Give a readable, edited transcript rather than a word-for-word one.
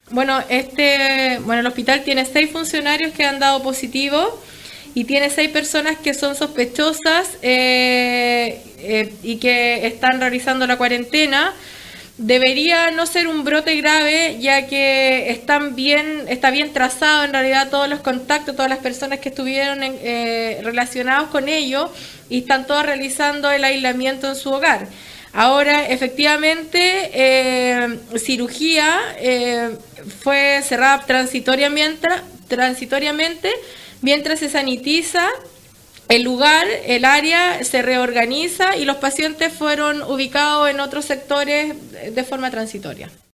Bueno, el hospital tiene 6 funcionarios que han dado positivo y tiene 6 personas que son sospechosas y que están realizando la cuarentena. Debería no ser un brote grave, ya que está bien trazado en realidad todos los contactos, todas las personas que estuvieron relacionados con ellos y están todos realizando el aislamiento en su hogar. Ahora, efectivamente, cirugía fue cerrada transitoriamente, mientras se sanitiza el lugar, el área se reorganiza y los pacientes fueron ubicados en otros sectores de forma transitoria.